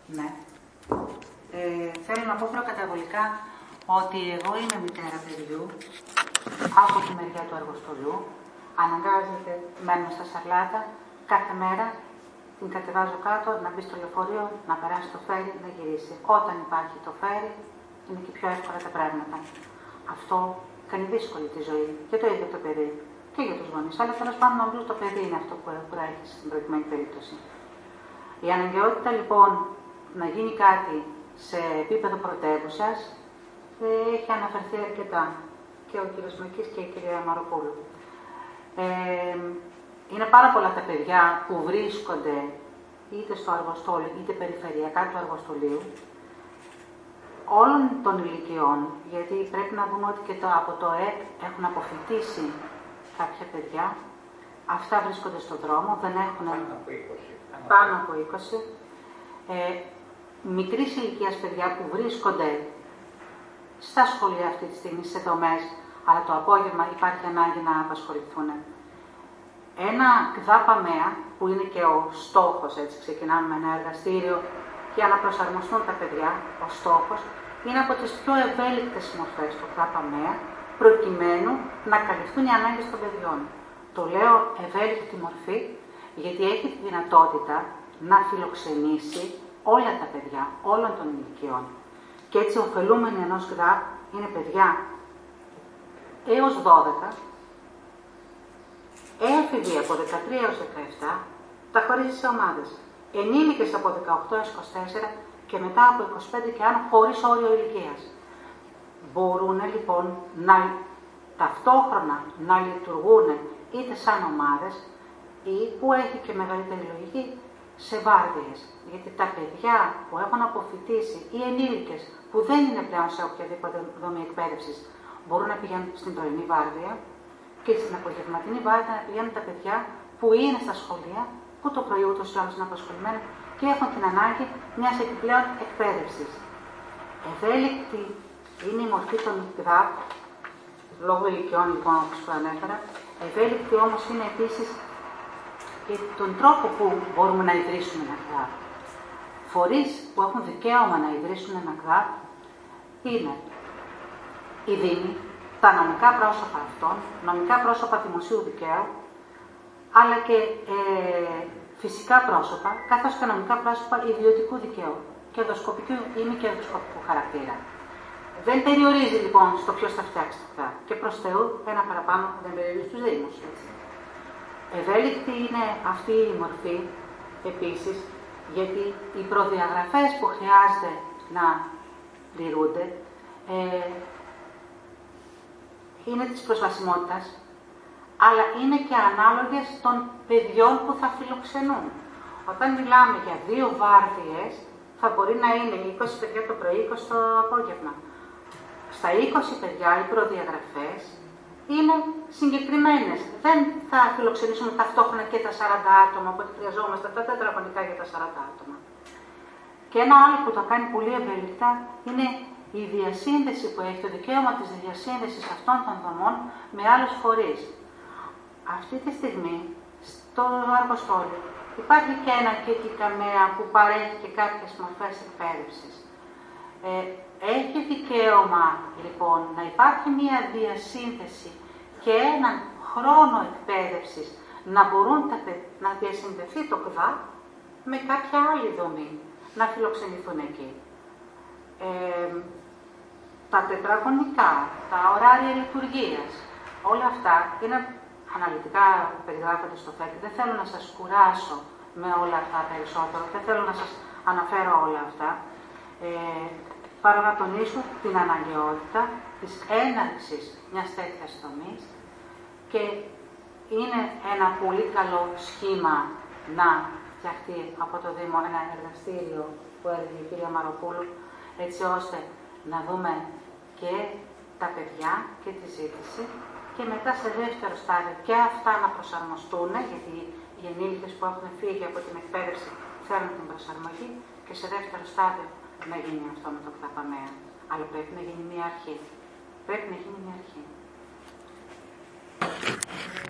Ναι. Θέλω να πω προκαταβολικά ότι εγώ είμαι μητέρα παιδιού από τη μεριά του αργοστολού. Αναγκάζεται, μένω στα Σαρλάτα, κάθε μέρα την κατεβάζω κάτω, να μπει στο λεωφορείο, να περάσει το φέρι, να γυρίσει. Όταν υπάρχει το φέρι, είναι και πιο εύκολα τα πράγματα. Αυτό κάνει δύσκολη τη ζωή και το ίδιο το παιδί και για τους γονείς. Αλλά τέλος πάντων, νομίζω το παιδί είναι αυτό που έχει στην προκειμένη περίπτωση. Η αναγκαιότητα λοιπόν να γίνει κάτι σε επίπεδο πρωτεύουσας έχει αναφερθεί αρκετά και ο κ. Μακής και η κυρία Μαροπούλου. Είναι πάρα πολλά τα παιδιά που βρίσκονται είτε στο αργοστόλιο είτε περιφερειακά του αργοστολίου όλων των ηλικιών, γιατί πρέπει να δούμε ότι και από το ΕΚ έχουν αποφοιτήσει κάποια παιδιά. Αυτά βρίσκονται στον δρόμο, δεν έχουν πάνω από 20. Μικρής ηλικίας παιδιά που βρίσκονται στα σχολεία αυτή τη στιγμή, σε δομές, αλλά το απόγευμα υπάρχει ανάγκη να απασχοληθούν. Ένα ΚΔΑΠΑΜΕΑ, που είναι και ο στόχος, έτσι ξεκινάμε με ένα εργαστήριο για να προσαρμοστούν τα παιδιά, ο στόχος είναι από τις πιο ευέλικτες μορφές του ΚΔΑΠΑΜΕΑ, προκειμένου να καλυφθούν οι ανάγκες των παιδιών. Το λέω ευέλικτη μορφή, γιατί έχει τη δυνατότητα να φιλοξενήσει όλα τα παιδιά, όλων των ηλικιών. Και έτσι ωφελούμενοι ενός ΚΔΑΠ είναι παιδιά έως 12, έφηβοι από 13 έως 17, τα χωρίζει σε ομάδες. Ενήλικες από 18 έως 24 και μετά από 25 και άνω, χωρίς όριο ηλικίας. Μπορούν λοιπόν ταυτόχρονα να λειτουργούν είτε σαν ομάδες ή, που έχει και μεγαλύτερη λογική, σε βάρδιες. Γιατί τα παιδιά που έχουν αποφοιτήσει ή ενήλικες που δεν είναι πλέον σε οποιαδήποτε δομή εκπαίδευσης μπορούν να πηγαίνουν στην πρωινή βάρδια και στην απογευματινή βάρδια να πηγαίνουν τα παιδιά που είναι στα σχολεία, που το πρωί ούτως ή άλλως είναι απασχολημένα και έχουν την ανάγκη μιας επιπλέον εκπαίδευσης. Ευέλικτη είναι η μορφή των ΚΔΑΠ, λόγω ηλικιών λοιπόν όπως προανέφερα. Ευέλικτη όμως είναι επίσης και τον τρόπο που μπορούμε να ιδρύσουμε ένα ΚΔΑΠ. Φορείς που έχουν δικαίωμα να ιδρύσουν ένα ΚΔΑΠ είναι οι Δήμοι, τα νομικά πρόσωπα αυτών, νομικά πρόσωπα δημοσίου δικαίου, αλλά και φυσικά πρόσωπα, καθώς και νομικά πρόσωπα ιδιωτικού δικαίου, κερδοσκοπικού ή μη κερδοσκοπικού χαρακτήρα. Δεν περιορίζει λοιπόν στο ποιος θα φτιάξει το ΚΔΑΠ. Και προς Θεού, ένα παραπάνω δεν περιορίζει τους Δήμους. Ευέλικτη είναι αυτή η μορφή επίσης, γιατί οι προδιαγραφές που χρειάζεται να πληρούνται είναι της προσβασιμότητας, αλλά είναι και ανάλογες των παιδιών που θα φιλοξενούν. Όταν μιλάμε για 2 βάρδιες, θα μπορεί να είναι 20 παιδιά το πρωί, 20 το απόγευμα. Στα 20 παιδιά οι προδιαγραφές είναι συγκεκριμένες. Δεν θα φιλοξενήσουμε ταυτόχρονα και τα 40 άτομα, οπότε χρειαζόμαστε τα τετραγωνικά για τα 40 άτομα. Και ένα άλλο που το κάνει πολύ ευέλικτα είναι η διασύνδεση που έχει, το δικαίωμα της διασύνδεσης αυτών των δομών με άλλους φορείς. Αυτή τη στιγμή, στο αργοστόλιο, υπάρχει και ένα ΚΚΜΕΑ που παρέχει και κάποιες μορφές εκπαίδευσης. Έχει δικαίωμα, λοιπόν, να υπάρχει μία διασύνδεση και έναν χρόνο εκπαίδευσης να μπορούν να διασυνδεθεί το ΚΔΑΠ με κάποια άλλη δομή, να φιλοξενηθούν εκεί. Τα τετραγωνικά, τα ωράρια λειτουργίας, όλα αυτά είναι αναλυτικά περιγράφονται στο ΦΕΚ. Δεν θέλω να σας κουράσω με όλα αυτά περισσότερο, δεν θέλω να σας αναφέρω όλα αυτά. Παρά να τονίσω την αναγκαιότητα της έναρξης μιας τέτοιας δομής και είναι ένα πολύ καλό σχήμα να φτιαχτεί από το Δήμο ένα εργαστήριο που έλεγε η κυρία Μαροπούλου, έτσι ώστε να δούμε και τα παιδιά και τη ζήτηση και μετά σε δεύτερο στάδιο και αυτά να προσαρμοστούν, γιατί οι ενήλικες που έχουν φύγει από την εκπαίδευση θέλουν την προσαρμογή και σε δεύτερο στάδιο να γίνει αυτό με το ΚΔΑΠΑΜΕΑ. Αλλά πρέπει να γίνει μια αρχή. Πρέπει να γίνει μια αρχή.